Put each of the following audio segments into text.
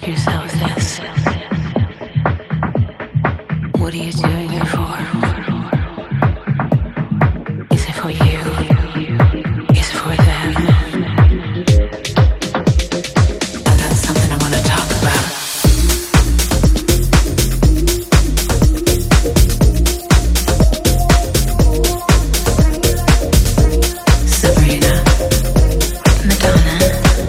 yourself this. What are you doing it for? Is it for you? Is it for them? I got something I want to talk about. Sabrina, Madonna.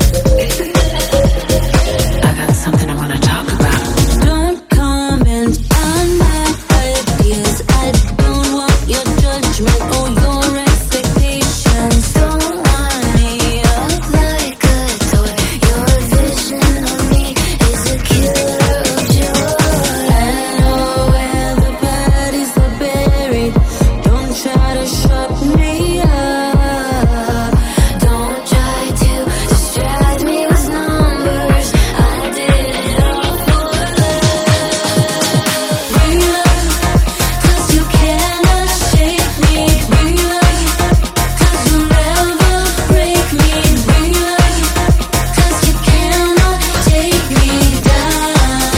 I got something I want to talk about. Don't comment on my ideas. I don't want your judgment or your expectations. Don't want me up like a toy. Your vision of me is a killer of joy. I know where the bodies are buried. Don't try to shut me up. Don't try to distract me with numbers. I did it all for love. Realize, 'cause you cannot shake me. Realize, 'cause you'll never break me. Realize, 'cause you cannot take me down.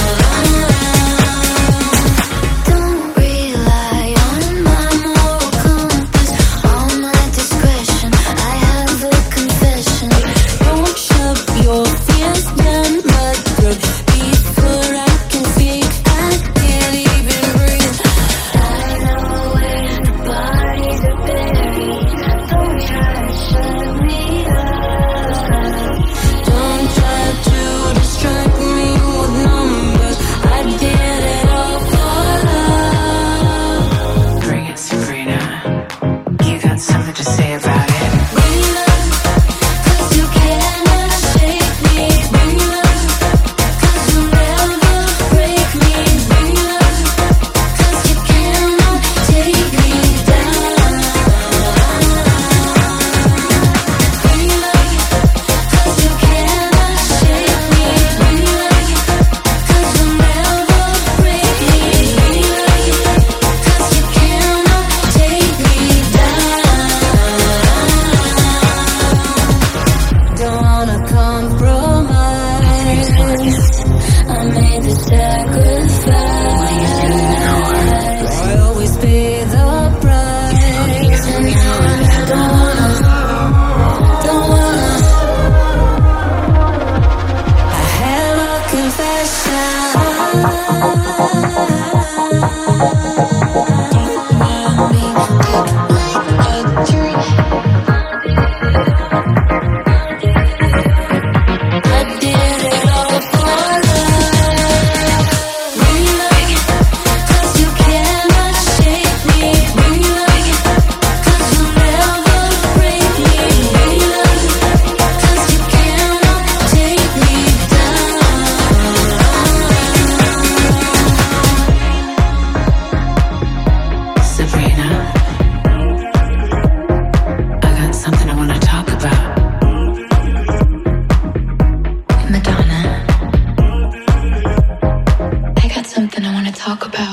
Don't rely on my moral compass, all my discretion. I have a confession. Don't shove your fears down my throat before I can speak. I can't even breathe. I know where the bodies are buried. Don't try to shut me up. Don't try to distract me with numbers. I did it all for love. Bring it, Sabrina. You got something to say about it. Realize, 'cause you cannot shake me. Realize, 'cause you'll never break me. Realize, 'cause you cannot take me down. Realize, 'cause you cannot shake me. Realize, 'cause you'll never break me. Realize, 'cause you cannot take me down. Don't wanna compromise. I made the sacrifice. I always pay the price. And now I don't wanna. I have a confession. Me like a dream. I did it all for love. Realize, 'cause you cannot shake me. Realize, 'cause you'll never break me. Realize, 'cause you cannot take me down. Sabrina, I got something I want to talk about. Madonna, I got something I want to talk about.